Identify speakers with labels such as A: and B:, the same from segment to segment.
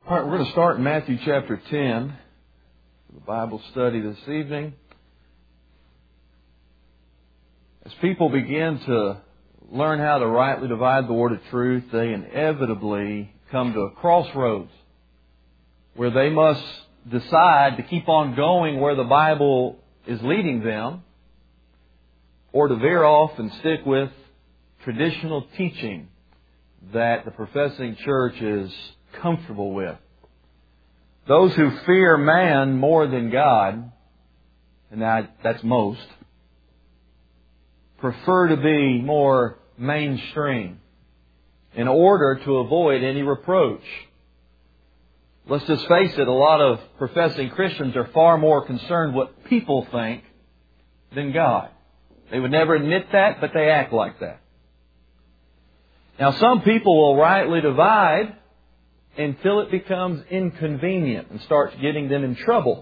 A: All right, we're going to start in Matthew chapter 10 for the Bible study this evening. As people begin to learn how to rightly divide the word of truth, they inevitably come to a crossroads where they must decide to keep on going where the Bible is leading them, or to veer off and stick with traditional teaching that the professing church is comfortable with. Those who fear man more than God, and that's most, prefer to be more mainstream in order to avoid any reproach. Let's just face it, a lot of professing Christians are far more concerned what people think than God. They would never admit that, but they act like that. Now, some people will rightly divide until it becomes inconvenient and starts getting them in trouble.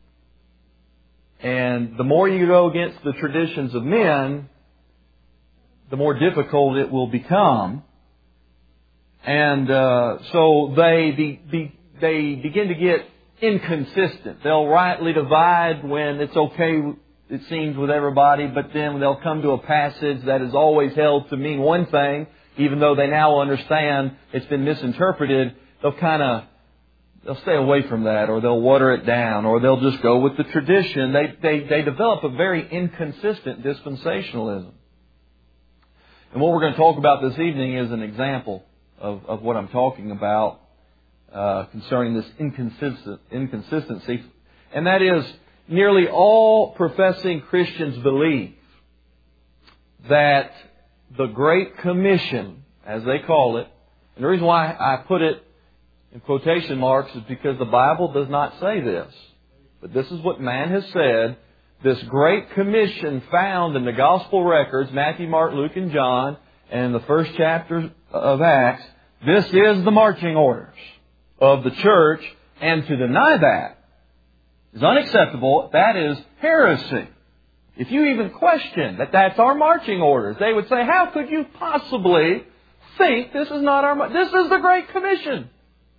A: And the more you go against the traditions of men, the more difficult it will become. And so they begin to get inconsistent. They'll rightly divide when it's okay, it seems, with everybody, but then they'll come to a passage that is always held to mean one thing, even though they now understand it's been misinterpreted. They'll stay away from that, or they'll water it down, or they'll just go with the tradition. They develop a very inconsistent dispensationalism. And what we're going to talk about this evening is an example of what I'm talking about concerning this inconsistency. And that is, nearly all professing Christians believe that the Great Commission, as they call it, and the reason why I put it in quotation marks is because the Bible does not say this, but this is what man has said. This Great Commission found in the Gospel records, Matthew, Mark, Luke, and John, and in the first chapter of Acts, this is the marching orders of the church, and to deny that is unacceptable. That is heresy. If you even question that that's our marching orders, they would say, how could you possibly think this is not our... This is the Great Commission.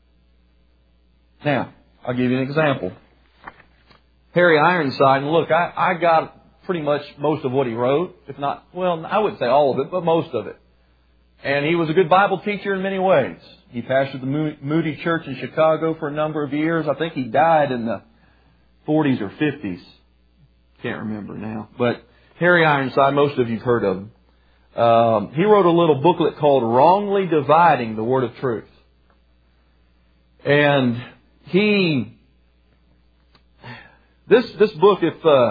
A: Now, I'll give you an example. Harry Ironside, and look, I got pretty much most of what he wrote, if not, well, I wouldn't say all of it, but most of it. And he was a good Bible teacher in many ways. He pastored the Moody Church in Chicago for a number of years. I think he died in the 40s or 50s. Can't remember now. But Harry Ironside, most of you've heard of him. He wrote a little booklet called Wrongly Dividing the Word of Truth. And this book,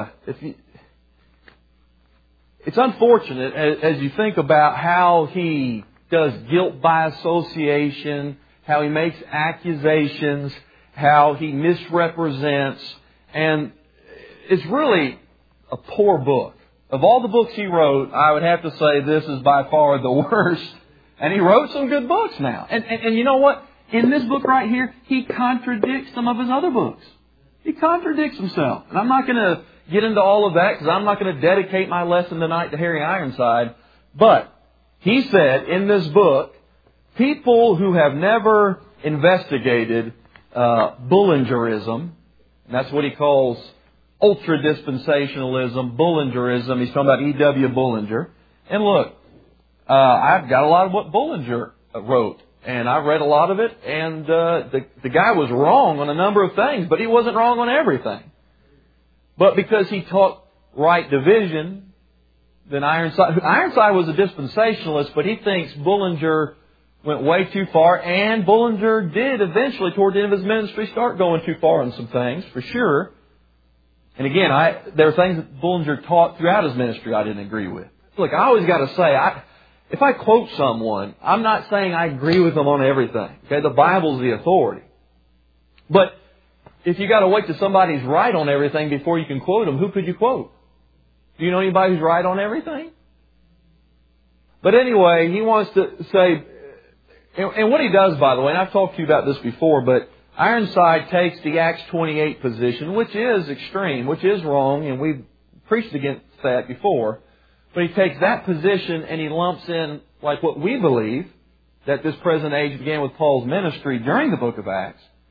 A: it's unfortunate as you think about how he does guilt by association, how he makes accusations, how he misrepresents, and it's really a poor book. Of all the books he wrote, I would have to say this is by far the worst. And he wrote some good books now. And you know what? In this book right here, he contradicts some of his other books. He contradicts himself. And I'm not going to get into all of that because I'm not going to dedicate my lesson tonight to Harry Ironside. But he said in this book, people who have never investigated Bullingerism, and that's what he calls ultra-dispensationalism, Bullingerism. He's talking about E.W. Bullinger. And look, I've got a lot of what Bullinger wrote. And I read a lot of it, and the guy was wrong on a number of things, but he wasn't wrong on everything. But because he taught right division, then Ironside was a dispensationalist, but he thinks Bullinger went way too far, and Bullinger did eventually, toward the end of his ministry, start going too far on some things, for sure. And again, there are things that Bullinger taught throughout his ministry I didn't agree with. Look, I always got to say, if I quote someone, I'm not saying I agree with them on everything. Okay, the Bible's the authority. But if you got to wait till somebody's right on everything before you can quote them, who could you quote? Do you know anybody who's right on everything? But anyway, he wants to say, and what he does, by the way, and I've talked to you about this before, but Ironside takes the Acts 28 position, which is extreme, which is wrong, and we've preached against that before. But he takes that position and he lumps in, like what we believe, that this present age began with Paul's ministry during the book of Acts.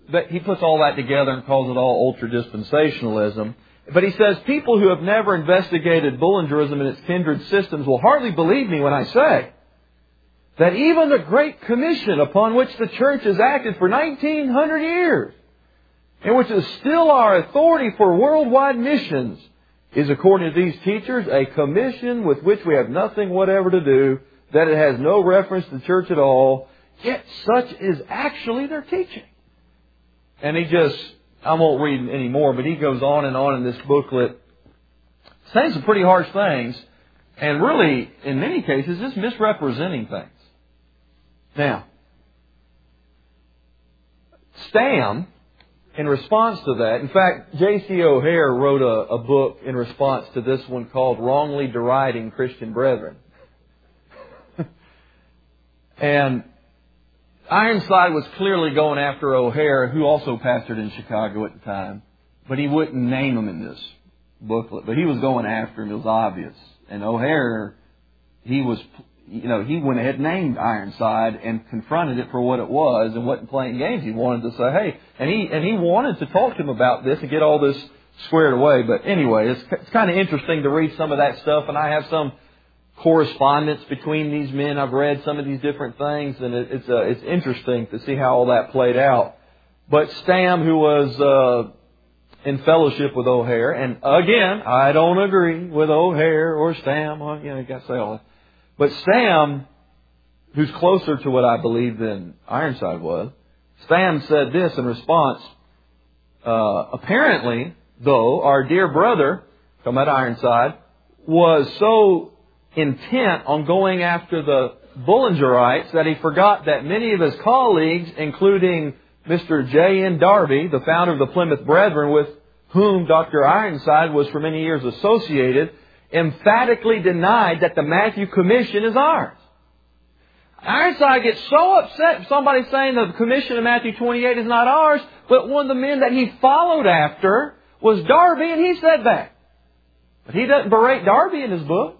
A: he puts all that together and calls it all ultra-dispensationalism. But he says, people who have never investigated Bullingerism and its kindred systems will hardly believe me when I say that even the Great Commission upon which the Church has acted for 1900 years, and which is still our authority for worldwide missions, is, according to these teachers, a commission with which we have nothing whatever to do, that it has no reference to the Church at all, yet such is actually their teaching. And I won't read any more, but he goes on in this booklet, saying some pretty harsh things, and really, in many cases, just misrepresenting things. Now, Stam, in response to that, in fact, J.C. O'Hare wrote a book in response to this one called Wrongly Deriding Christian Brethren. And Ironside was clearly going after O'Hare, who also pastored in Chicago at the time. But he wouldn't name him in this booklet. But he was going after him. It was obvious. And O'Hare, he went ahead and named Ironside and confronted it for what it was and wasn't playing games. He wanted to say, hey, and he wanted to talk to him about this and get all this squared away. But anyway, it's kind of interesting to read some of that stuff. And I have some correspondence between these men. I've read some of these different things, and it's interesting to see how all that played out. But Stam, who was in fellowship with O'Hare, and again, I don't agree with O'Hare or Stam. You got to say all that. But Stam, who's closer to what I believe than Ironside was, Stam said this in response. Apparently, though, our dear brother, talking about Ironside, was so intent on going after the Bullingerites that he forgot that many of his colleagues, including Mr. J.N. Darby, the founder of the Plymouth Brethren, with whom Dr. Ironside was for many years associated, emphatically denied that the Matthew Commission is ours. Ironside gets so upset if somebody's saying the Commission in Matthew 28 is not ours, but one of the men that he followed after was Darby, and he said that. But he doesn't berate Darby in his book.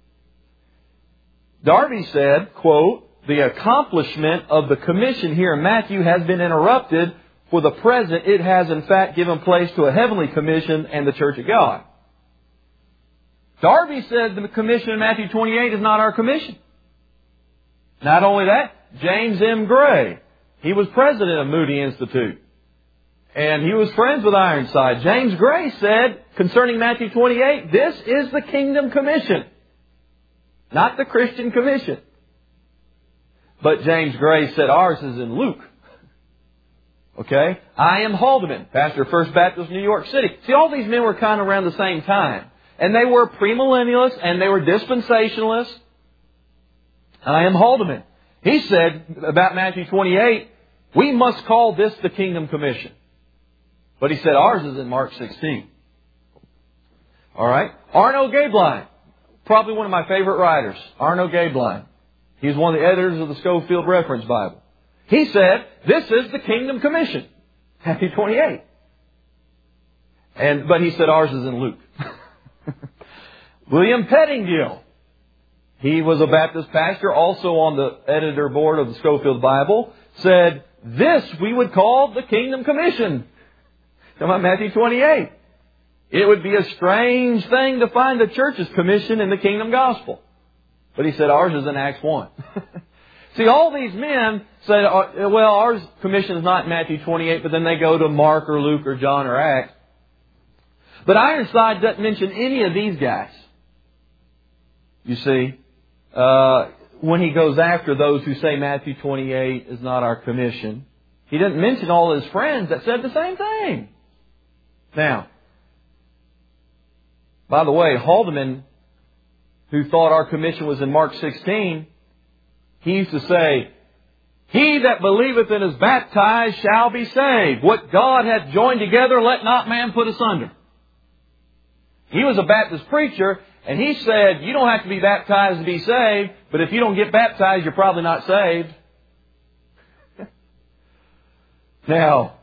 A: Darby said, quote, the accomplishment of the commission here in Matthew has been interrupted. For the present, it has in fact given place to a heavenly commission and the Church of God. Darby said the commission in Matthew 28 is not our commission. Not only that, James M. Gray, he was president of Moody Institute. And he was friends with Ironside. James Gray said concerning Matthew 28, this is the Kingdom Commission. Not the Christian Commission. But James Gray said ours is in Luke. Okay? I.M. Haldeman, pastor of First Baptist New York City. See, all these men were kind of around the same time. And they were premillennialists and they were dispensationalists. I.M. Haldeman, he said about Matthew 28, we must call this the Kingdom Commission. But he said ours is in Mark 16. All right? Arno Gaebelein, probably one of my favorite writers, Arno Gaebelein. He's one of the editors of the Schofield Reference Bible. He said, this is the Kingdom Commission. Matthew 28. But he said ours is in Luke. William Pettingill. He was a Baptist pastor, also on the editor board of the Schofield Bible, said, this we would call the Kingdom Commission. Talking about Matthew 28. It would be a strange thing to find the church's commission in the Kingdom Gospel. But he said ours is in Acts 1. See, all these men said, well, ours commission is not in Matthew 28, but then they go to Mark or Luke or John or Acts. But Ironside doesn't mention any of these guys. You see, when he goes after those who say Matthew 28 is not our commission, he doesn't mention all his friends that said the same thing. Now, by the way, Haldeman, who thought our commission was in Mark 16, he used to say, he that believeth and is baptized shall be saved. What God hath joined together, let not man put asunder. He was a Baptist preacher, and he said, you don't have to be baptized to be saved, but if you don't get baptized, you're probably not saved. Now,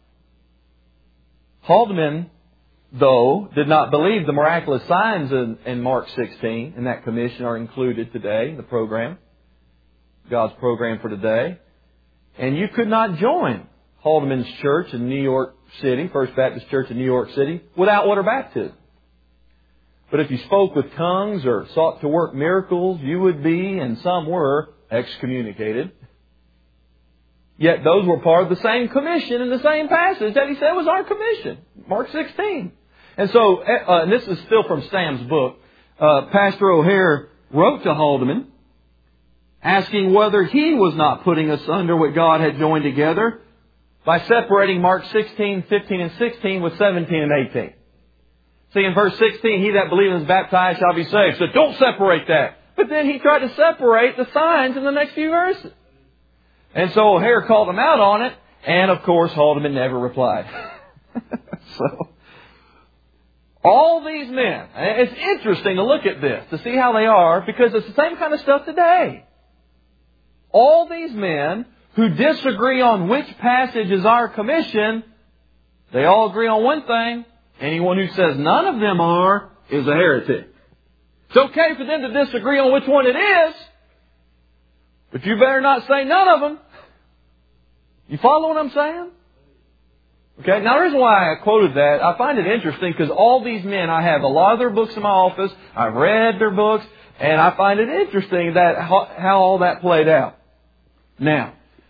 A: Haldeman, though, did not believe the miraculous signs in Mark 16 in that commission are included today in the program, God's program for today. And you could not join Haldeman's church in New York City, First Baptist Church in New York City, without water baptism. But if you spoke with tongues or sought to work miracles, you would be, and some were, excommunicated. Yet those were part of the same commission in the same passage that he said was our commission. Mark 16. And so, and this is still from Sam's book, Pastor O'Hare wrote to Haldeman asking whether he was not putting asunder what God had joined together by separating Mark 16, 15, and 16 with 17 and 18. See, in verse 16, he that believeth and is baptized shall be saved. So don't separate that. But then he tried to separate the signs in the next few verses. And so O'Hare called him out on it, and of course Haldeman never replied. So, all these men, it's interesting to look at this, to see how they are, because it's the same kind of stuff today. All these men who disagree on which passage is our commission, they all agree on one thing. Anyone who says none of them are is a heretic. It's okay for them to disagree on which one it is, but you better not say none of them. You follow what I'm saying? Okay, now the reason why I quoted that, I find it interesting because all these men, I have a lot of their books in my office, I've read their books, and I find it interesting that how all that played out. Now,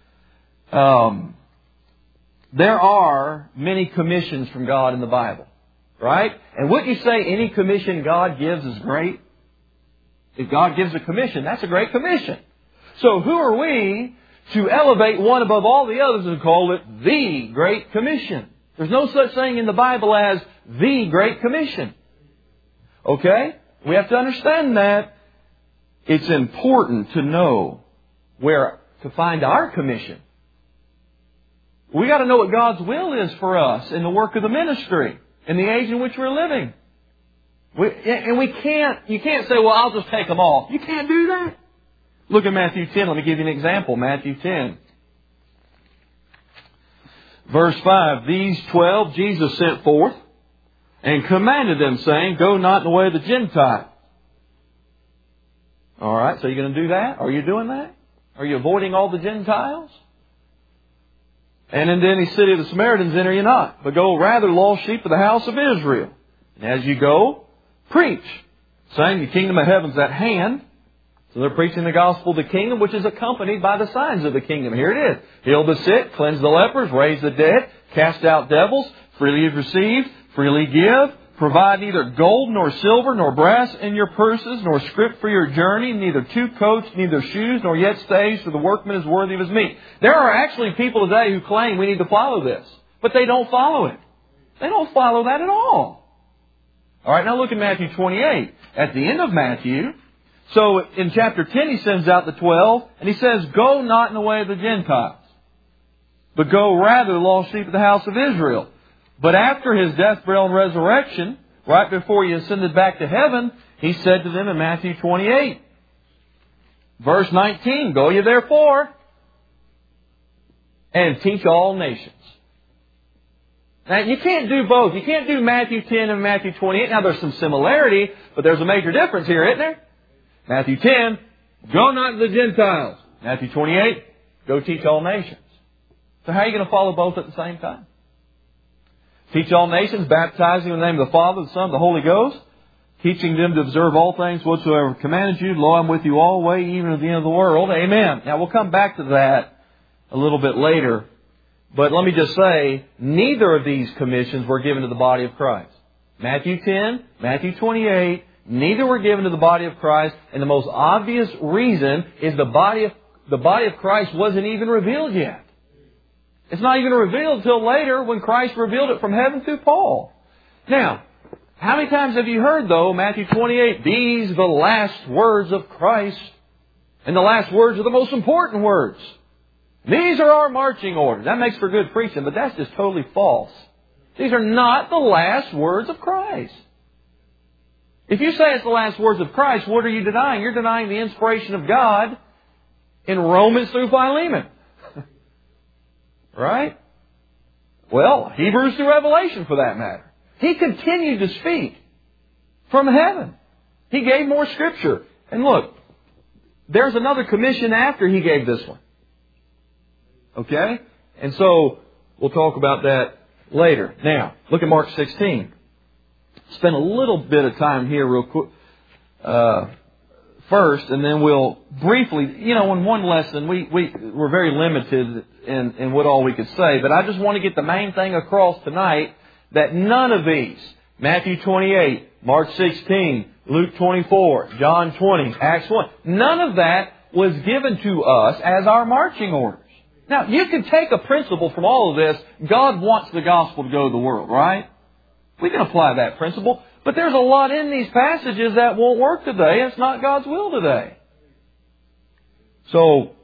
A: there are many commissions from God in the Bible, right? And wouldn't you say any commission God gives is great? If God gives a commission, that's a great commission. So who are we to elevate one above all the others and call it the Great Commission? There's no such thing in the Bible as the Great Commission. Okay? We have to understand that. It's important to know where to find our commission. We got to know what God's will is for us in the work of the ministry, in the age in which we're living. You can't say, well, I'll just take them all. You can't do that. Look at Matthew 10. Let me give you an example. Matthew 10. Verse 5. These 12 Jesus sent forth and commanded them, saying, go not in the way of the Gentiles. All right, so you're going to do that? Are you doing that? Are you avoiding all the Gentiles? And into any city of the Samaritans enter you not, but go rather lost sheep of the house of Israel. And as you go, preach, saying the kingdom of heaven is at hand. So they're preaching the gospel of the kingdom, which is accompanied by the signs of the kingdom. Here it is. Heal the sick, cleanse the lepers, raise the dead, cast out devils, freely you've received, freely give. Provide neither gold nor silver nor brass in your purses, nor scrip for your journey, neither two coats, neither shoes, nor yet stays, for the workman is worthy of his meat. There are actually people today who claim we need to follow this, but they don't follow it. They don't follow that at all. All right, now look at Matthew 28. At the end of Matthew, so in chapter 10 he sends out the 12, and he says, go not in the way of the Gentiles, but go rather the lost sheep of the house of Israel. But after His death, burial, and resurrection, right before He ascended back to heaven, He said to them in Matthew 28, verse 19, go ye therefore and teach all nations. Now, you can't do both. You can't do Matthew 10 and Matthew 28. Now, there's some similarity, but there's a major difference here, isn't there? Matthew 10, go not to the Gentiles. Matthew 28, go teach all nations. So how are you going to follow both at the same time? Teach all nations, baptizing in the name of the Father, the Son, and the Holy Ghost, teaching them to observe all things whatsoever commanded you. Lo, I'm with you always, even to the end of the world. Amen. Now, we'll come back to that a little bit later. But let me just say, neither of these commissions were given to the body of Christ. Matthew 10, Matthew 28, neither were given to the body of Christ. And the most obvious reason is the body of Christ wasn't even revealed yet. It's not even revealed until later when Christ revealed it from heaven through Paul. Now, how many times have you heard, though, Matthew 28, these are the last words of Christ, and the last words are the most important words. These are our marching orders. That makes for good preaching, but that's just totally false. These are not the last words of Christ. If you say it's the last words of Christ, what are you denying? You're denying the inspiration of God in Romans through Philemon. Right? Well, Hebrews through Revelation for that matter. He continued to speak from heaven. He gave more Scripture. And look, there's another commission after He gave this one. Okay? And so, we'll talk about that later. Now, look at Mark 16. Spend a little bit of time here real quick first, and then we'll briefly, in one lesson, we're very limited in what all we could say, but I just want to get the main thing across tonight, that none of these, Matthew 28, Mark 16, Luke 24, John 20, Acts 1, none of that was given to us as our marching orders. Now, you can take a principle from all of this. God wants the gospel to go to the world, right? We can apply that principle. But there's a lot in these passages that won't work today. It's not God's will today. So,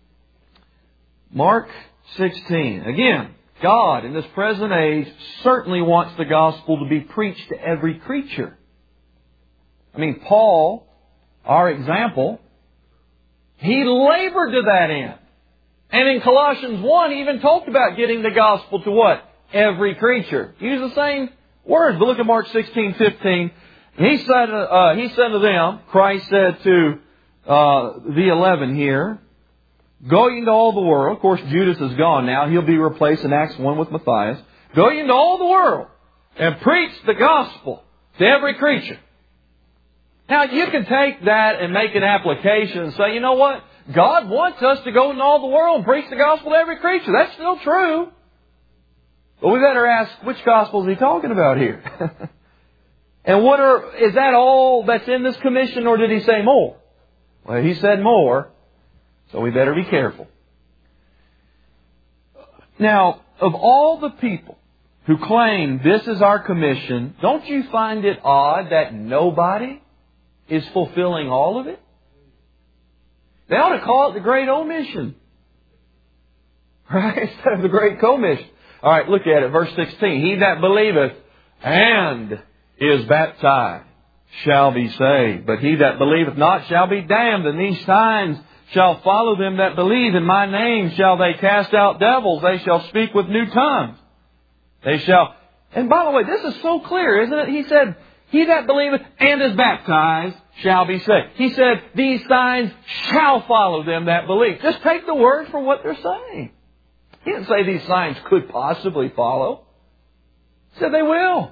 A: Mark 16. Again, God in this present age certainly wants the gospel to be preached to every creature. I mean, Paul, our example, he labored to that end. And in Colossians 1, he even talked about getting the gospel to what? Every creature. Use the same words. But look at Mark 16:15. He said to them, Christ said to the 11 here, go ye into all the world. Of course, Judas is gone now. He'll be replaced in Acts 1 with Matthias. Go ye into all the world and preach the gospel to every creature. Now, you can take that and make an application and say, you know what? God wants us to go into all the world and preach the gospel to every creature. That's still true. But we better ask, which gospel is he talking about here? And is that all that's in this commission, or did he say more? Well, he said more, so we better be careful. Now, of all the people who claim this is our commission, don't you find it odd that nobody is fulfilling all of it? They ought to call it the Great Omission. Right? Instead of the Great Commission. All right, look at it. Verse 16. He that believeth and is baptized shall be saved. But he that believeth not shall be damned. And these signs shall follow them that believe. In my name shall they cast out devils. They shall speak with new tongues. They shall... And by the way, this is so clear, isn't it? He said, he that believeth and is baptized shall be saved. He said, these signs shall follow them that believe. Just take the word for what they're saying. He didn't say these signs could possibly follow. He said they will.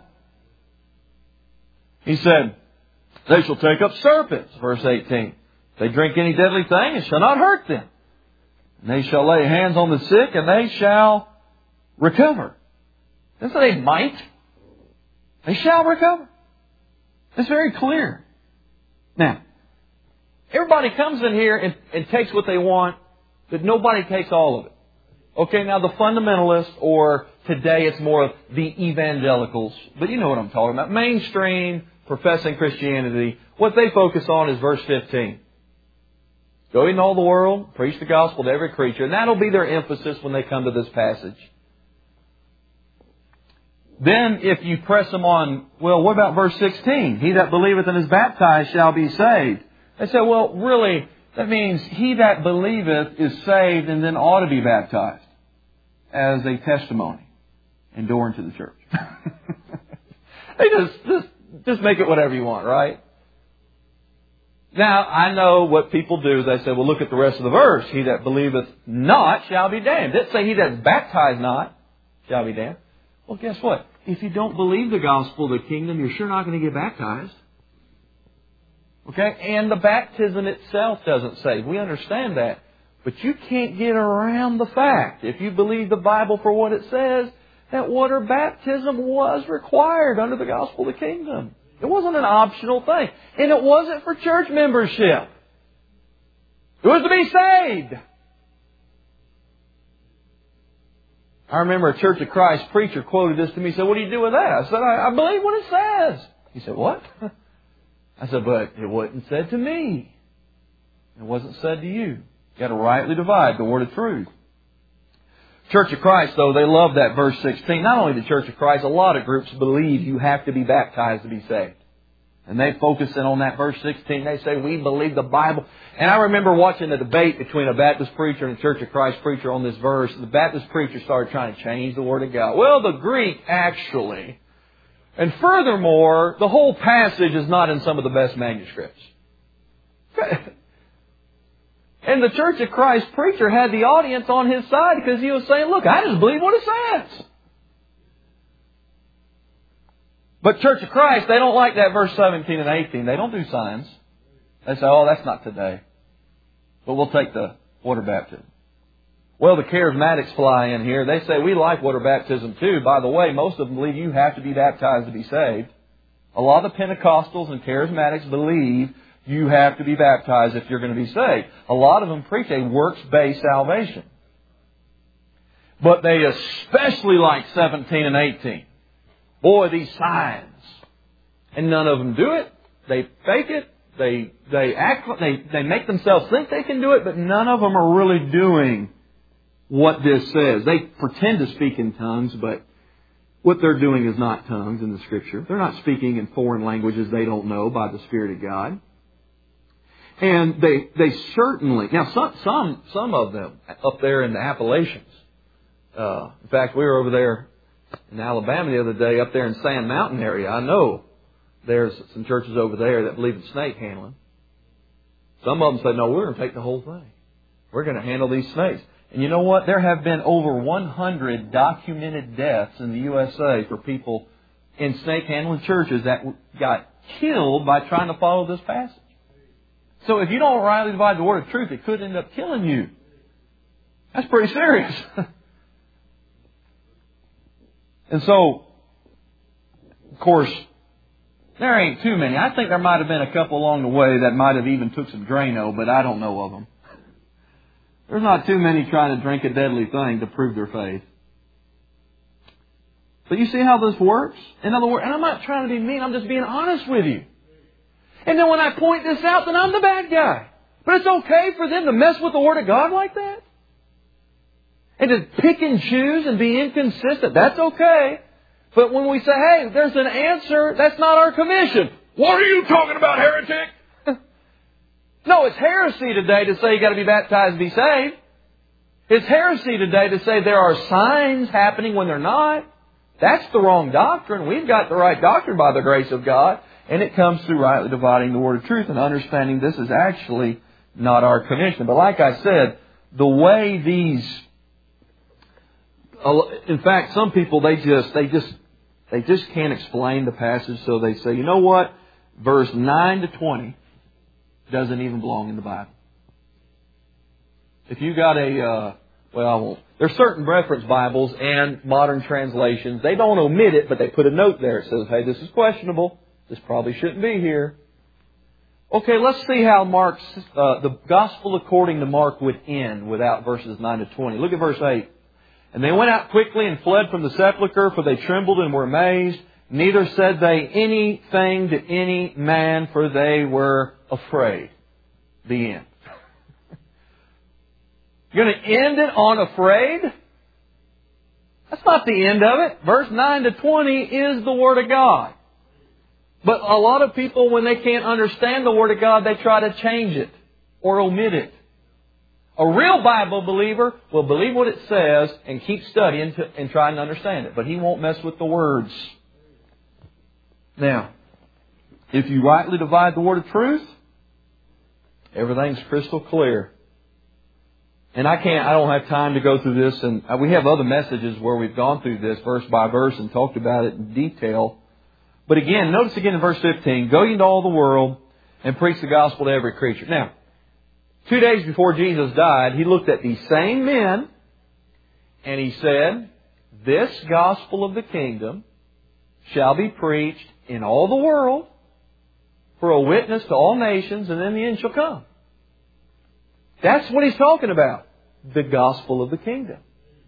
A: He said, they shall take up serpents, verse 18. If they drink any deadly thing, it shall not hurt them. And they shall lay hands on the sick, and they shall recover. It doesn't say they might. They shall recover. It's very clear. Now, everybody comes in here and takes what they want, but nobody takes all of it. Okay, now the fundamentalists, or today it's more of the evangelicals, but you know what I'm talking about. Mainstream, professing Christianity, what they focus on is verse 15. Go into all the world, preach the gospel to every creature, and that'll be their emphasis when they come to this passage. Then if you press them on, well, what about verse 16? He that believeth and is baptized shall be saved. They say, well, really, that means he that believeth is saved and then ought to be baptized as a testimony and door into the church. They just make it whatever you want, right? Now, I know what people do is they say, well, look at the rest of the verse. He that believeth not shall be damned. It doesn't say he that is baptized not shall be damned. Well, guess what? If you don't believe the gospel of the kingdom, you're sure not going to get baptized. Okay? And the baptism itself doesn't save. We understand that. But you can't get around the fact, if you believe the Bible for what it says, that water baptism was required under the gospel of the kingdom. It wasn't an optional thing. And it wasn't for church membership. It was to be saved. I remember a Church of Christ preacher quoted this to me. He said, what do you do with that? I said, I believe what it says. He said, what? I said, but it wasn't said to me. It wasn't said to you. You've got to rightly divide the word of truth. Church of Christ, though, they love that verse 16. Not only the Church of Christ, a lot of groups believe you have to be baptized to be saved. And they focus in on that verse 16. They say, we believe the Bible. And I remember watching a debate between a Baptist preacher and a Church of Christ preacher on this verse. The Baptist preacher started trying to change the Word of God. Well, the Greek actually. And furthermore, the whole passage is not in some of the best manuscripts. And the Church of Christ preacher had the audience on his side because he was saying, look, I just believe what it says. But Church of Christ, they don't like that verse 17 and 18. They don't do signs. They say, oh, that's not today. But we'll take the water baptism. Well, the charismatics fly in here. They say, we like water baptism too. By the way, most of them believe you have to be baptized to be saved. A lot of the Pentecostals and charismatics believe you have to be baptized if you're going to be saved. A lot of them preach a works-based salvation. But they especially like 17 and 18. Boy, these signs. And none of them do it. They fake it. They act. They make themselves think they can do it, but none of them are really doing what this says. They pretend to speak in tongues, but what they're doing is not tongues in the Scripture. They're not speaking in foreign languages they don't know by the Spirit of God. And they certainly, now some of them up there in the Appalachians. In fact, we were over there in Alabama the other day, up there in Sand Mountain area. I know there's some churches over there that believe in snake handling. Some of them say, no, we're going to take the whole thing. We're going to handle these snakes. And you know what? There have been over 100 documented deaths in the USA for people in snake handling churches that got killed by trying to follow this passage. So if you don't rightly divide the word of truth, it could end up killing you. That's pretty serious. And so, of course, there ain't too many. I think there might have been a couple along the way that might have even took some Drano, but I don't know of them. There's not too many trying to drink a deadly thing to prove their faith. But you see how this works? In other words, and I'm not trying to be mean, I'm just being honest with you. And then when I point this out, then I'm the bad guy. But it's okay for them to mess with the Word of God like that? And to pick and choose and be inconsistent, that's okay. But when we say, hey, there's an answer, that's not our commission. What are you talking about, heretic? No, it's heresy today to say you got to be baptized to be saved. It's heresy today to say there are signs happening when they're not. That's the wrong doctrine. We've got the right doctrine by the grace of God. And it comes through rightly dividing the word of truth and understanding this is actually not our commission. But like I said, the way these, in fact, some people, they just can't explain the passage. So they say, you know what? Verse 9 to 20 doesn't even belong in the Bible. If you got I won't. There's certain reference Bibles and modern translations. They don't omit it, but they put a note there. It says, hey, this is questionable. This probably shouldn't be here. Okay, let's see how Mark's, the Gospel according to Mark would end without verses 9 to 20. Look at verse 8. And they went out quickly and fled from the sepulchre, for they trembled and were amazed. Neither said they anything to any man, for they were afraid. The end. You're going to end it on afraid? That's not the end of it. Verse 9 to 20 is the Word of God. But a lot of people, when they can't understand the Word of God, they try to change it or omit it. A real Bible believer will believe what it says and keep studying and trying to understand it. But he won't mess with the words. Now, if you rightly divide the word of truth, everything's crystal clear. And I don't have time to go through this, and we have other messages where we've gone through this verse by verse and talked about it in detail. But again, notice again in verse 15, go ye into all the world and preach the gospel to every creature. Now, 2 days before Jesus died, He looked at these same men and He said, this gospel of the kingdom shall be preached in all the world for a witness to all nations, and then the end shall come. That's what He's talking about. The gospel of the kingdom.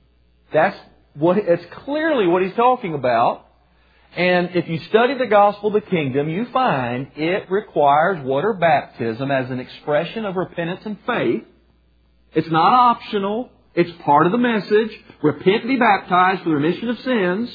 A: It's clearly what He's talking about. And if you study the gospel of the kingdom, you find it requires water baptism as an expression of repentance and faith. It's not optional. It's part of the message. Repent and be baptized for the remission of sins.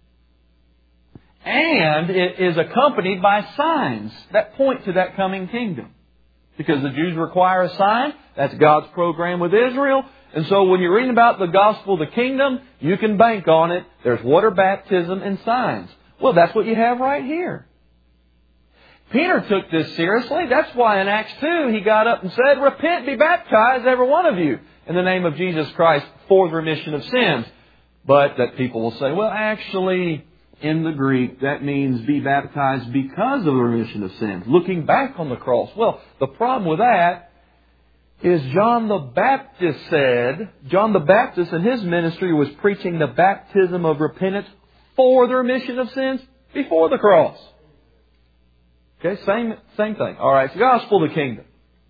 A: And it is accompanied by signs that point to that coming kingdom. Because the Jews require a sign. That's God's program with Israel. And so when you're reading about the gospel of the kingdom, you can bank on it. There's water baptism and signs. Well, that's what you have right here. Peter took this seriously. That's why in Acts 2 he got up and said, "Repent, be baptized, every one of you, in the name of Jesus Christ for the remission of sins." But that people will say, well, actually, in the Greek, that means be baptized because of the remission of sins, looking back on the cross. Well, the problem with that is John the Baptist in his ministry was preaching the baptism of repentance for the remission of sins before the cross. Okay, same thing. All right, it's the gospel of the kingdom.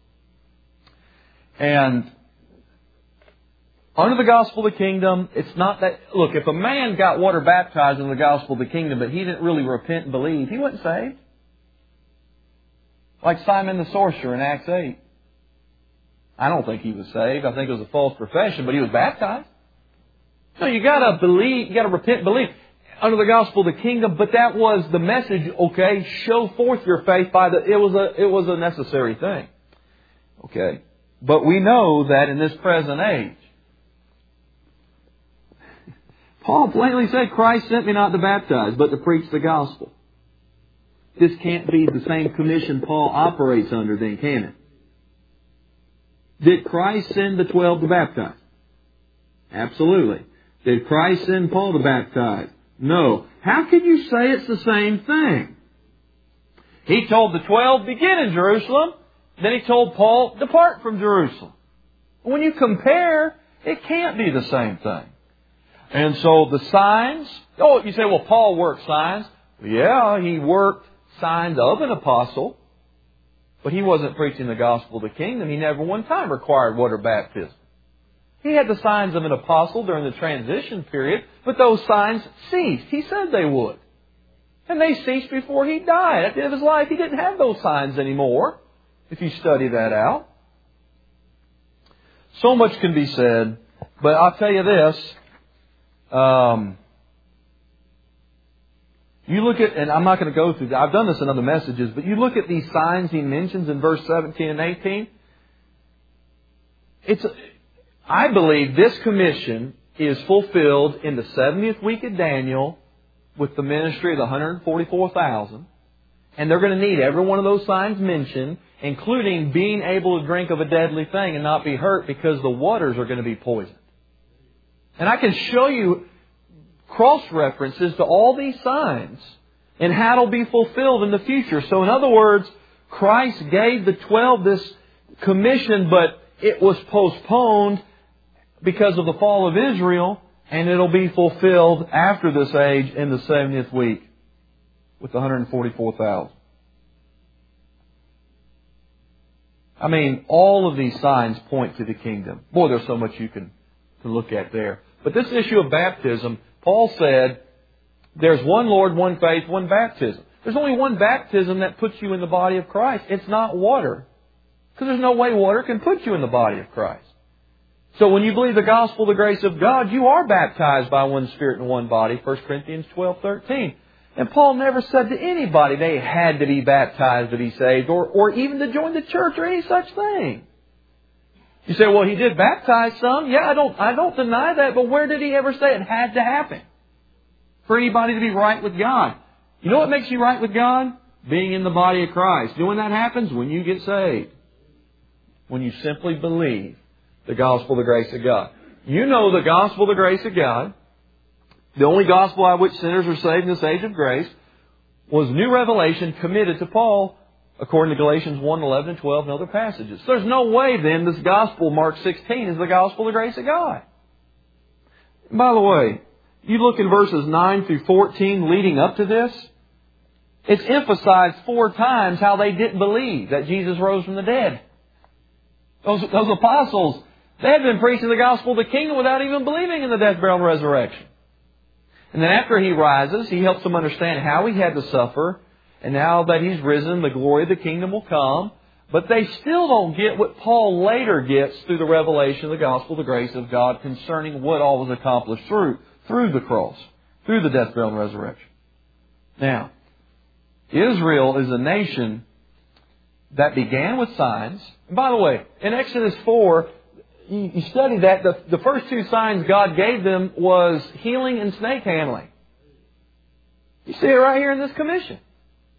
A: And under the gospel of the kingdom, it's not that... Look, if a man got water baptized in the gospel of the kingdom, but he didn't really repent and believe, he wasn't saved. Like Simon the sorcerer in Acts 8. I don't think he was saved. I think it was a false profession, but he was baptized. So you got to believe, you got to repent and believe under the gospel of the kingdom. But that was the message. Okay, show forth your faith by the. It was a necessary thing. Okay, but we know that in this present age, Paul plainly said, "Christ sent me not to baptize, but to preach the gospel." This can't be the same commission Paul operates under, then, can it? Did Christ send the 12 to baptize? Absolutely. Did Christ send Paul to baptize? No. How can you say it's the same thing? He told the 12, begin in Jerusalem. Then he told Paul, depart from Jerusalem. When you compare, it can't be the same thing. And so the signs... Oh, you say, well, Paul worked signs. Yeah, he worked signs of an apostle. But he wasn't preaching the gospel of the kingdom. He never one time required water baptism. He had the signs of an apostle during the transition period, but those signs ceased. He said they would. And they ceased before he died. At the end of his life, he didn't have those signs anymore, if you study that out. So much can be said, but I'll tell you this. You look at, and I'm not going to go through that. I've done this in other messages, but you look at these signs he mentions in verse 17 and 18. I believe this commission is fulfilled in the 70th week of Daniel with the ministry of the 144,000. And they're going to need every one of those signs mentioned, including being able to drink of a deadly thing and not be hurt because the waters are going to be poisoned. And I can show you cross-references to all these signs and how it'll be fulfilled in the future. So in other words, Christ gave the 12 this commission, but it was postponed because of the fall of Israel, and it'll be fulfilled after this age in the 70th week with the 144,000. I mean, all of these signs point to the kingdom. Boy, there's so much you can look at there. But this issue of baptism, Paul said, there's one Lord, one faith, one baptism. There's only one baptism that puts you in the body of Christ. It's not water. Because there's no way water can put you in the body of Christ. So when you believe the gospel, the grace of God, you are baptized by one Spirit and one body, 1 Corinthians 12:13. And Paul never said to anybody they had to be baptized to be saved or even to join the church or any such thing. You say, well, he did baptize some. Yeah, I don't deny that, but where did he ever say it had to happen for anybody to be right with God? You know what makes you right with God? Being in the body of Christ. You know when that happens? When you get saved. When you simply believe the gospel of the grace of God. You know the gospel of the grace of God, the only gospel by which sinners are saved in this age of grace, was new revelation committed to Paul according to Galatians 1, 11, and 12 and other passages. So there's no way then this gospel, Mark 16, is the gospel of the grace of God. And by the way, you look in verses 9 through 14 leading up to this, it's emphasized 4 times how they didn't believe that Jesus rose from the dead. Those apostles, they had been preaching the gospel of the kingdom without even believing in the death, burial, and resurrection. And then after He rises, He helps them understand how He had to suffer. And now that He's risen, the glory of the kingdom will come. But they still don't get what Paul later gets through the revelation of the gospel of the grace of God concerning what all was accomplished through the cross, through the death, burial, and resurrection. Now, Israel is a nation that began with signs. And by the way, in Exodus 4, you study that, the first 2 signs God gave them was healing and snake handling. You see it right here in this commission.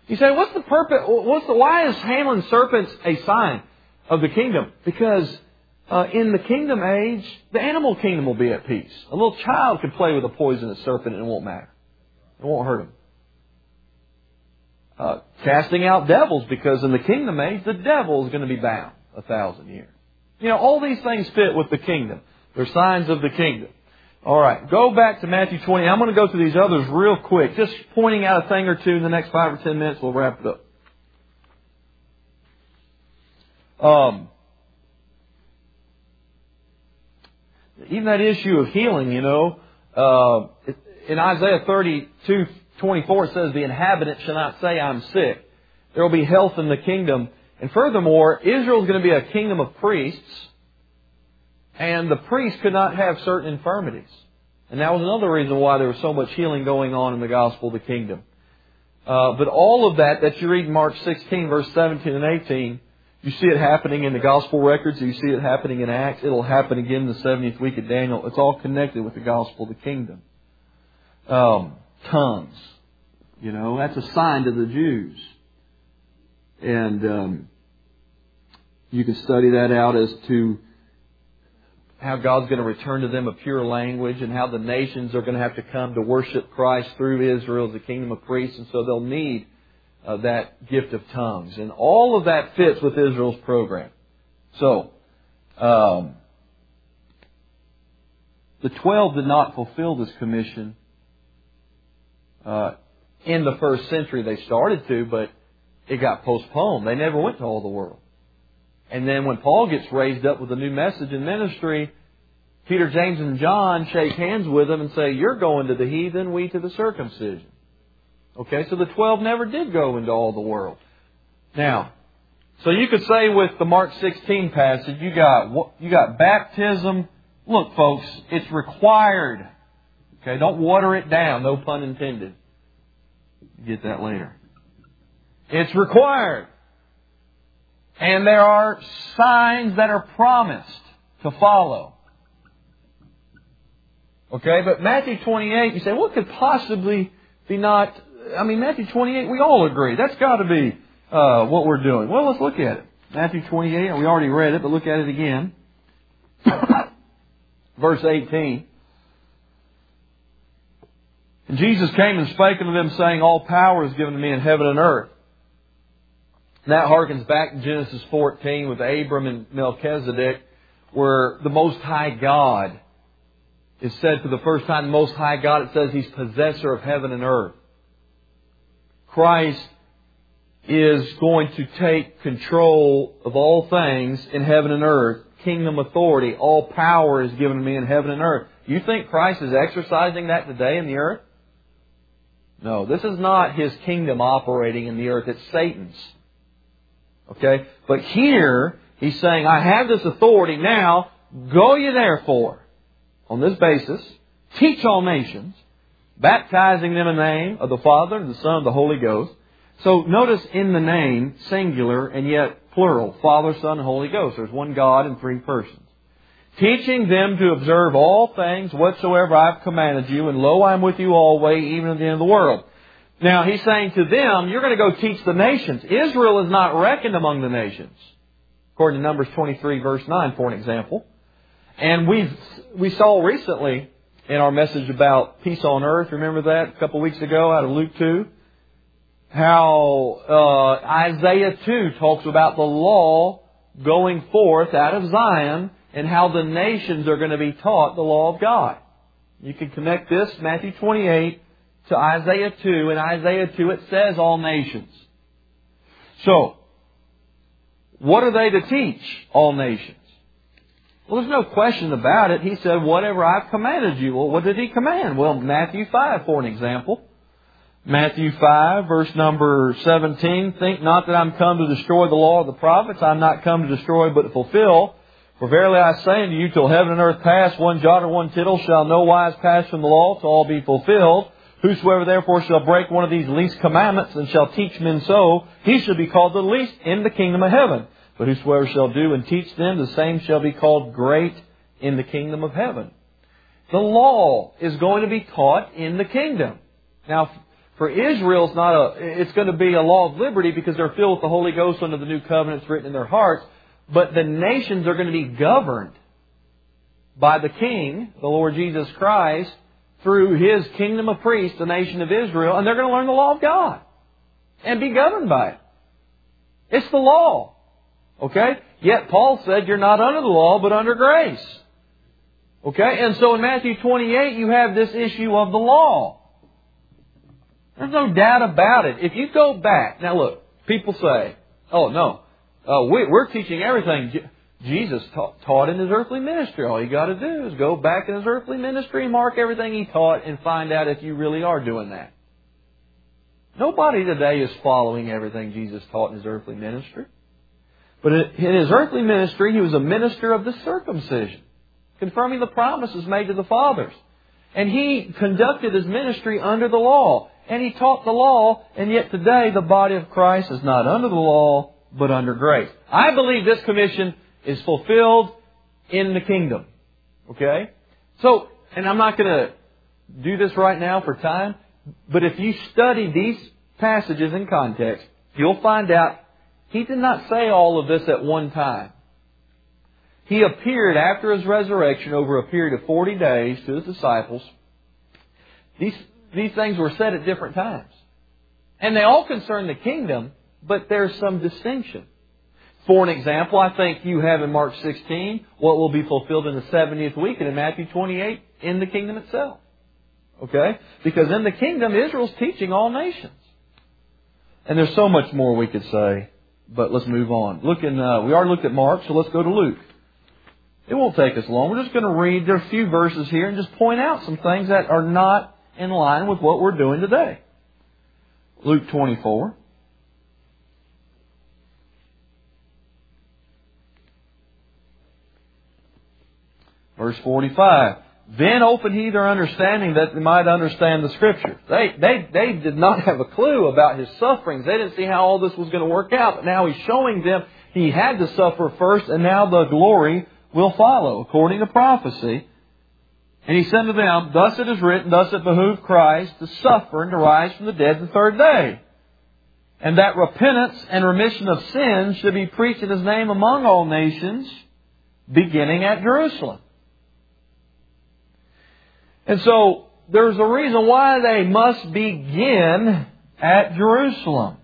A: You say, what's the purpose? Why is handling serpents a sign of the kingdom? Because in the kingdom age, the animal kingdom will be at peace. A little child could play with a poisonous serpent and it won't matter. It won't hurt him. Casting out devils, because in the kingdom age, the devil is going to be bound 1,000 years. You know, all these things fit with the kingdom. They're signs of the kingdom. All right, go back to Matthew 20. I'm going to go through these others real quick, just pointing out a thing or two in the next 5 or 10 minutes. We'll wrap it up. Even that issue of healing, you know, in Isaiah 32:24 it says, the inhabitant shall not say, I'm sick. There will be health in the kingdom. And furthermore, Israel is going to be a kingdom of priests. And the priests could not have certain infirmities. And that was another reason why there was so much healing going on in the gospel of the kingdom. But all of that you read in Mark 16, verse 17 and 18, you see it happening in the gospel records. You see it happening in Acts. It'll happen again in the 70th week of Daniel. It's all connected with the gospel of the kingdom. Tongues. You know, that's a sign to the Jews. And you can study that out as to how God's going to return to them a pure language, and how the nations are going to have to come to worship Christ through Israel as a kingdom of priests, and so they'll need that gift of tongues. And all of that fits with Israel's program. So, the 12 did not fulfill this commission in the first century. They started to, but it got postponed. They never went to all the world. And then when Paul gets raised up with a new message in ministry, Peter, James, and John shake hands with him and say, you're going to the heathen, we to the circumcision. Okay, so the 12 never did go into all the world. Now, so you could say with the Mark 16 passage, you got baptism. Look, folks, it's required. Okay, don't water it down, no pun intended. Get that later. It's required. And there are signs that are promised to follow. Okay, but Matthew 28, you say, what could possibly be not... I mean, Matthew 28, we all agree. That's got to be what we're doing. Well, let's look at it. Matthew 28, we already read it, but look at it again. Verse 18. And Jesus came and spake unto them, saying, all power is given to me in heaven and earth. And that harkens back to Genesis 14 with Abram and Melchizedek, where the Most High God is said for the first time, the Most High God, it says He's possessor of heaven and earth. Christ is going to take control of all things in heaven and earth. Kingdom authority. All power is given to me in heaven and earth. You think Christ is exercising that today in the earth? No, this is not His kingdom operating in the earth. It's Satan's. Okay? But here, He's saying, I have this authority now. Go ye therefore, on this basis, teach all nations, baptizing them in the name of the Father and the Son and the Holy Ghost. So notice in the name, singular and yet plural. Father, Son, and Holy Ghost. There's one God in three persons. Teaching them to observe all things whatsoever I have commanded you, and lo, I am with you always, even to the end of the world. Now, He's saying to them, you're going to go teach the nations. Israel is not reckoned among the nations, according to Numbers 23, verse 9, for an example. And we saw recently in our message about peace on earth, remember that a couple of weeks ago out of Luke 2, how Isaiah 2 talks about the law going forth out of Zion, and how the nations are going to be taught the law of God. You can connect this, Matthew 28, to Isaiah 2. In Isaiah 2 it says all nations. So, what are they to teach all nations? Well, there's no question about it. He said, whatever I've commanded you. Well, what did He command? Well, Matthew 5, for an example. Matthew 5, verse number 17. Think not that I'm come to destroy the law of the prophets. I'm not come to destroy, but to fulfill. For verily I say unto you, till heaven and earth pass, one jot or one tittle shall no wise pass from the law, till all be fulfilled. Whosoever therefore shall break one of these least commandments, and shall teach men so, he shall be called the least in the kingdom of heaven. But whosoever shall do and teach them, the same shall be called great in the kingdom of heaven. The law is going to be taught in the kingdom. Now, For Israel, it's going to be a law of liberty because they're filled with the Holy Ghost under the new covenants written in their hearts. But the nations are going to be governed by the King, the Lord Jesus Christ, through His kingdom of priests, the nation of Israel, and they're going to learn the law of God and be governed by it. It's the law. Okay? Yet Paul said you're not under the law, but under grace. Okay? And so in Matthew 28, you have this issue of the law. There's no doubt about it. If you go back, now look, people say, oh no, we're teaching everything Jesus taught in His earthly ministry. All you got to do is go back in His earthly ministry and mark everything He taught and find out if you really are doing that. Nobody today is following everything Jesus taught in His earthly ministry. But in His earthly ministry, He was a minister of the circumcision, confirming the promises made to the fathers. And He conducted His ministry under the law. And He taught the law, and yet today the body of Christ is not under the law, but under grace. I believe this commission is fulfilled in the kingdom. Okay? So, and I'm not going to do this right now for time, but if you study these passages in context, you'll find out He did not say all of this at one time. He appeared after His resurrection over a period of 40 days to His disciples. These things were said at different times. And they all concern the kingdom, but there's some distinction. For an example, I think you have in Mark 16 what will be fulfilled in the 70th week, and in Matthew 28 in the kingdom itself. Okay? Because in the kingdom, Israel's teaching all nations. And there's so much more we could say, but let's move on. We already looked at Mark, so let's go to Luke. It won't take us long. We're just going to read, there are a few verses here, and just point out some things that are not in line with what we're doing today. Luke 24. Verse 45. Then opened He their understanding that they might understand the Scriptures. They did not have a clue about His sufferings. They didn't see how all this was going to work out. But now He's showing them He had to suffer first, and now the glory will follow, according to prophecy. And He said to them, Thus it is written, thus it behooved Christ to suffer and to rise from the dead the third day. And that repentance and remission of sins should be preached in His name among all nations, beginning at Jerusalem. And so, there's a reason why they must begin at Jerusalem.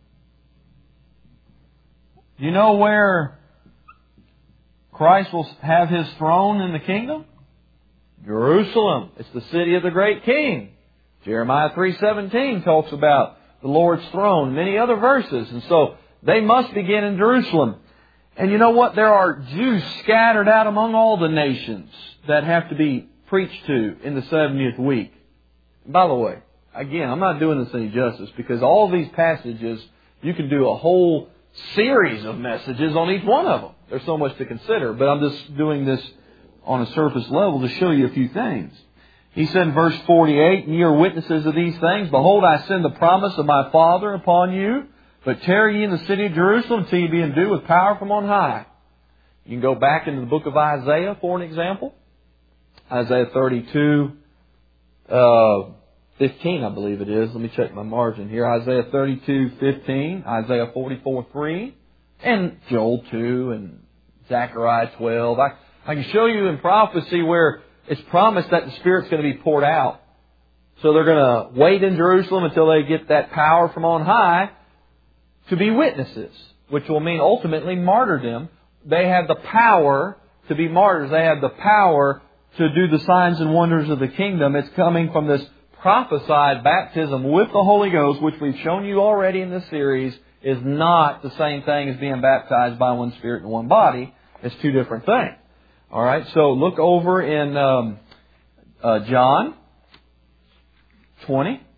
A: You know where Christ will have His throne in the kingdom? Jerusalem. It's the city of the great King. Jeremiah 3:17 talks about the Lord's throne, many other verses. And so they must begin in Jerusalem. And you know what? There are Jews scattered out among all the nations that have to be preached to in the 70th week. By the way, again, I'm not doing this any justice because all these passages, you can do a whole series of messages on each one of them. There's so much to consider. But I'm just doing this on a surface level to show you a few things. He said in verse 48, "And ye are witnesses of these things. Behold, I send the promise of my Father upon you. But tarry ye in the city of Jerusalem till ye be endued with power from on high." You can go back into the book of Isaiah for an example. Isaiah 32, 15, I believe it is. Let me check my margin here. Isaiah 32, 15, Isaiah 44, 3, and Joel 2, and Zechariah 12. I can show you in prophecy where it's promised that the Spirit's going to be poured out. So they're going to wait in Jerusalem until they get that power from on high to be witnesses, which will mean ultimately martyrdom. They have the power to be martyrs. They have the power to do the signs and wonders of the kingdom. It's coming from this prophesied baptism with the Holy Ghost, which we've shown you already in this series, is not the same thing as being baptized by one Spirit and one body. It's two different things. All right, so look over in John 20.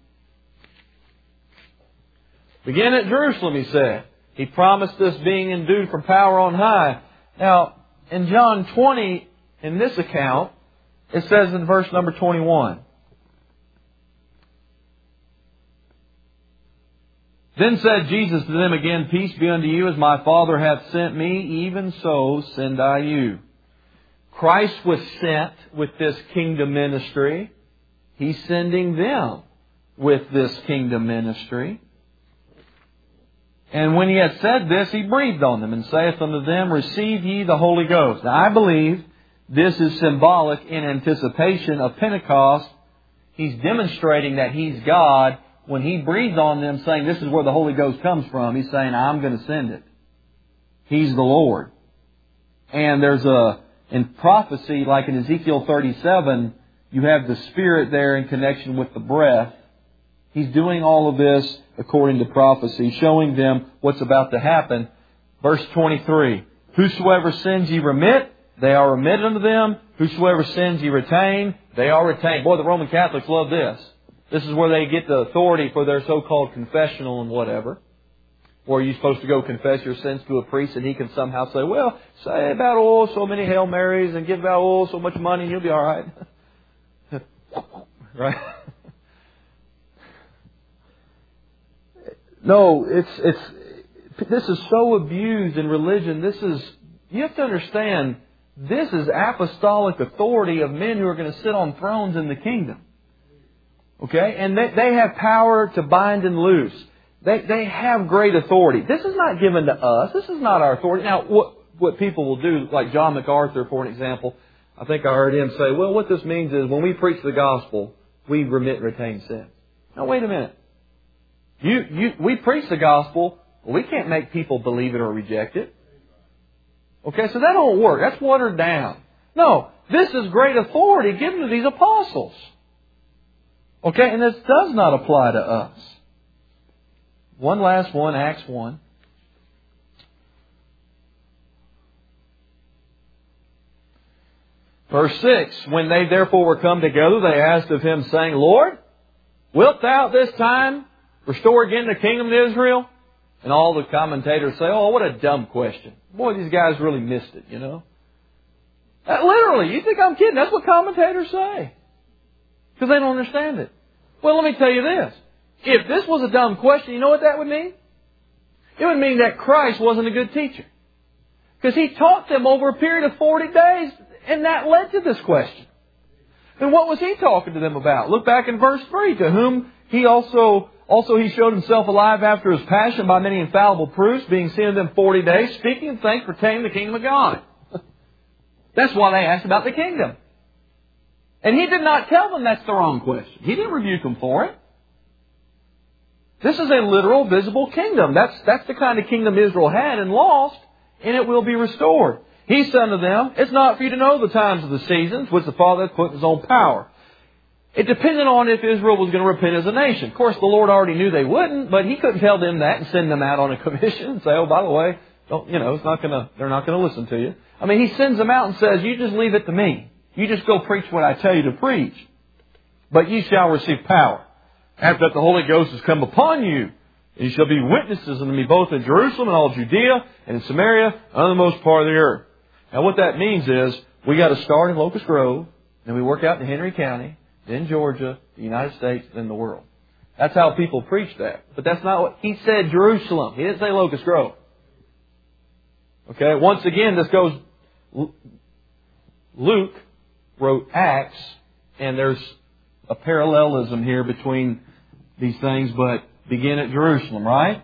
A: Begin at Jerusalem, he said. He promised us being endued from power on high. Now, in John 20, in this account, it says in verse number 21, "Then said Jesus to them again, Peace be unto you, as my Father hath sent me, even so send I you." Christ was sent with this kingdom ministry. He's sending them with this kingdom ministry. And when He had said this, He breathed on them and saith unto them, Receive ye the Holy Ghost. Now I believe this is symbolic in anticipation of Pentecost. He's demonstrating that He's God. When He breathed on them saying, this is where the Holy Ghost comes from, He's saying, I'm going to send it. He's the Lord. And there's in prophecy, like in Ezekiel 37, you have the Spirit there in connection with the breath. He's doing all of this according to prophecy, showing them what's about to happen. Verse 23, Whosoever sins ye remit, they are remitted unto them. Whosoever sins ye retain, they are retained. Boy, the Roman Catholics love this. This is where they get the authority for their so-called confessional and whatever. Or you're supposed to go confess your sins to a priest and he can somehow say, well, say about, so many Hail Marys and give about, so much money and you'll be all right. Right? No, this is so abused in religion. You have to understand, this is apostolic authority of men who are going to sit on thrones in the kingdom. Okay? And they have power to bind and loose. They have great authority. This is not given to us. This is not our authority. Now, what people will do, like John MacArthur, for an example, I think I heard him say, well, what this means is when we preach the gospel, we remit and retain sin. Now, wait a minute. We preach the gospel, but we can't make people believe it or reject it. Okay, so that don't work. That's watered down. No, this is great authority given to these apostles. Okay, and this does not apply to us. One last one, Acts 1. Verse 6, When they therefore were come together, they asked of Him, saying, Lord, wilt Thou at this time restore again the kingdom to Israel? And all the commentators say, oh, what a dumb question. Boy, these guys really missed it, you know. Literally, you think I'm kidding? That's what commentators say. Because they don't understand it. Well, let me tell you this. If this was a dumb question, you know what that would mean? It would mean that Christ wasn't a good teacher. Because He taught them over a period of 40 days, and that led to this question. And what was He talking to them about? Look back in verse 3. To whom He also He showed Himself alive after His passion by many infallible proofs, being seen of them 40 days, speaking of things pertaining to the kingdom of God. That's why they asked about the kingdom. And He did not tell them that's the wrong question. He didn't rebuke them for it. This is a literal, visible kingdom. That's the kind of kingdom Israel had and lost, and it will be restored. He said unto them, It's not for you to know the times of the seasons, which the Father hath put in His own power. It depended on if Israel was going to repent as a nation. Of course, the Lord already knew they wouldn't, but He couldn't tell them that and send them out on a commission and say, oh, by the way, they're not going to listen to you. I mean, He sends them out and says, you just leave it to me. You just go preach what I tell you to preach. But ye shall receive power, after that the Holy Ghost has come upon you. And you shall be witnesses unto me both in Jerusalem and all Judea and in Samaria and on the most part of the earth. Now what that means is, we got to start in Locust Grove, then we work out in Henry County, then Georgia, the United States, then the world. That's how people preach that. But that's not what He said. Jerusalem. He didn't say Locust Grove. Okay. Once again, this goes. Luke wrote Acts, and there's a parallelism here between these things, but begin at Jerusalem, right?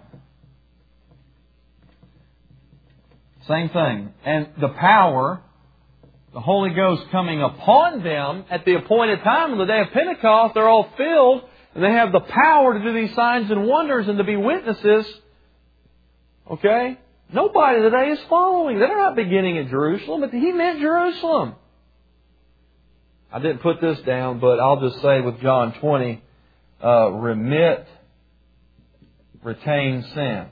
A: Same thing. And the power, the Holy Ghost coming upon them at the appointed time on the day of Pentecost, they're all filled and they have the power to do these signs and wonders and to be witnesses. Okay? Nobody today is following. They're not beginning at Jerusalem, but He meant Jerusalem. I didn't put this down, but I'll just say with John 20, remit, retain sins.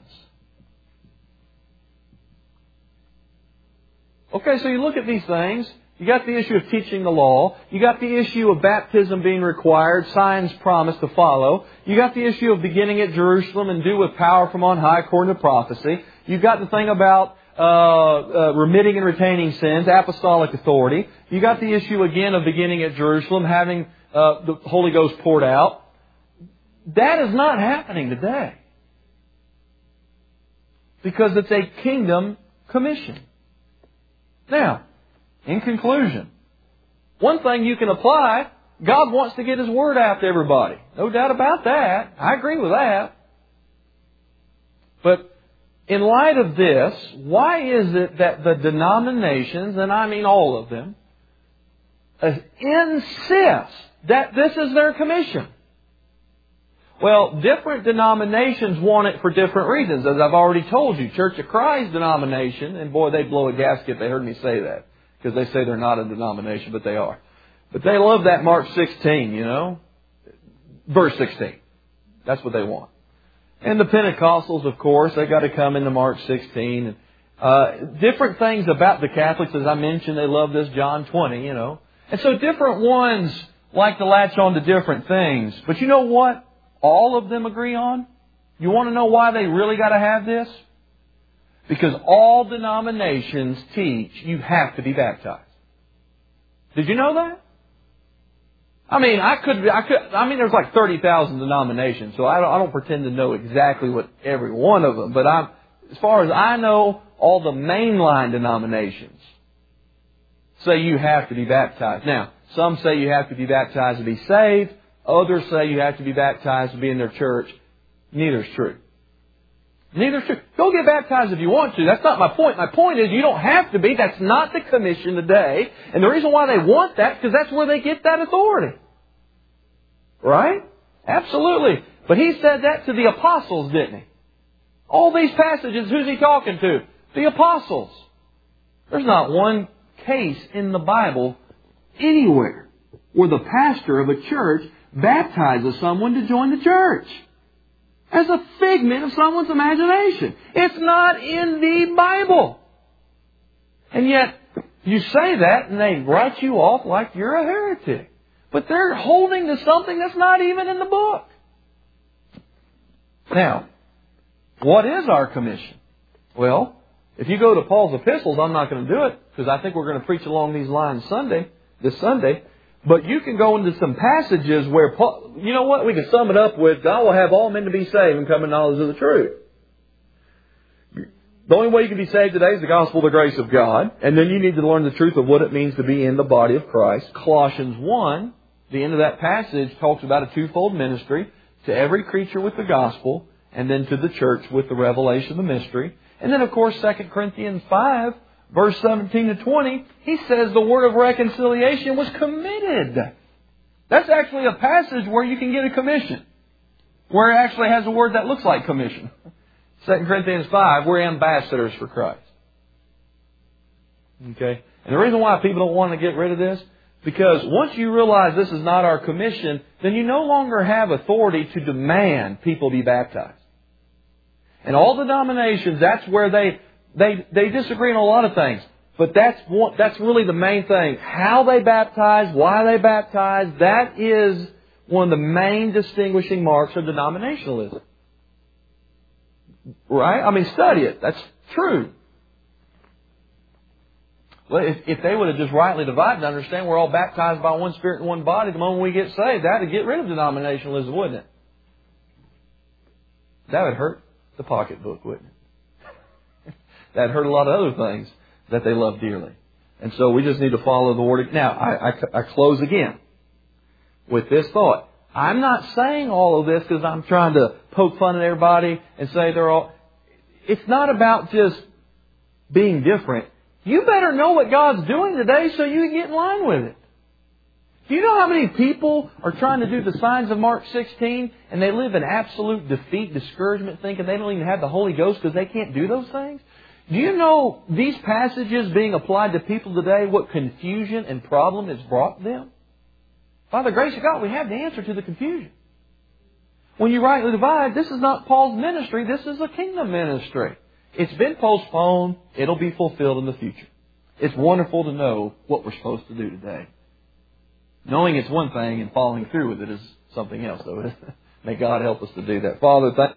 A: Okay, so you look at these things. You got the issue of teaching the law. You got the issue of baptism being required, signs promised to follow. You got the issue of beginning at Jerusalem and do with power from on high according to prophecy. You've got the thing about remitting and retaining sins, apostolic authority. You got the issue again of beginning at Jerusalem, having the Holy Ghost poured out. That is not happening today. Because it's a kingdom commission. Now, in conclusion, one thing you can apply God wants to get His Word out to everybody. No doubt about that. I agree with that. But in light of this, why is it that the denominations, and I mean all of them, insist that this is their commission? Well, different denominations want it for different reasons. As I've already told you, Church of Christ denomination, and boy, they'd blow a gasket if they heard me say that, because they say they're not a denomination, but they are. But they love that Mark 16, you know, verse 16. That's what they want. And the Pentecostals, of course, they got to come into Mark 16. Different things about the Catholics, as I mentioned, they love this John 20, you know. And so different ones like to latch on to different things. But you know what all of them agree on? You want to know why they really got to have this? Because all denominations teach you have to be baptized. Did you know that? I mean, there's like 30,000 denominations, so I don't pretend to know exactly what every one of them, but as far as I know, all the mainline denominations say you have to be baptized. Now, some say you have to be baptized to be saved. Others say you have to be baptized to be in their church. Neither's true. Neither's true. Go get baptized if you want to. That's not my point. My point is you don't have to be. That's not the commission today. And the reason why they want that is because that's where they get that authority. Right? Absolutely. But He said that to the apostles, didn't He? All these passages, who's He talking to? The apostles. There's not one case in the Bible anywhere where the pastor of a church baptizes someone to join the church. As a figment of someone's imagination. It's not in the Bible. And yet, you say that and they write you off like you're a heretic. But they're holding to something that's not even in the book. Now, what is our commission? Well, if you go to Paul's epistles, I'm not going to do it because I think we're going to preach along these lines this Sunday. But you can go into some passages where Paul, you know what? We can sum it up with, God will have all men to be saved and come in knowledge of the truth. The only way you can be saved today is the gospel of the grace of God. And then you need to learn the truth of what it means to be in the body of Christ. Colossians 1, the end of that passage, talks about a twofold ministry. To every creature with the gospel, and then to the church with the revelation of the mystery. And then, of course, 2 Corinthians 5, verse 17 to 20, he says the word of reconciliation was committed. That's actually a passage where you can get a commission. Where it actually has a word that looks like commission. 2 Corinthians 5, we're ambassadors for Christ. Okay? And the reason why people don't want to get rid of this, because once you realize this is not our commission, then you no longer have authority to demand people be baptized. And all denominations, that's where they disagree on a lot of things. But that's really the main thing. How they baptize, why they baptize, that is one of the main distinguishing marks of denominationalism. Right? I mean, study it. That's true. Well, if they would have just rightly divided and understand we're all baptized by one Spirit and one body, the moment we get saved, that would get rid of denominationalism, wouldn't it? That would hurt the pocketbook, wouldn't it? That would hurt a lot of other things that they love dearly. And so we just need to follow the Word. Now, I close again with this thought. I'm not saying all of this because I'm trying to poke fun at everybody and say they're all... It's not about just being different. You better know what God's doing today so you can get in line with it. Do you know how many people are trying to do the signs of Mark 16 and they live in absolute defeat, discouragement, thinking they don't even have the Holy Ghost because they can't do those things? Do you know these passages being applied to people today, what confusion and problem it's brought them? By the grace of God, we have the answer to the confusion. When you rightly divide, this is not Paul's ministry, this is a kingdom ministry. It's been postponed. It'll be fulfilled in the future. It's wonderful to know what we're supposed to do today. Knowing it's one thing and following through with it is something else, though. May God help us to do that. Father, thank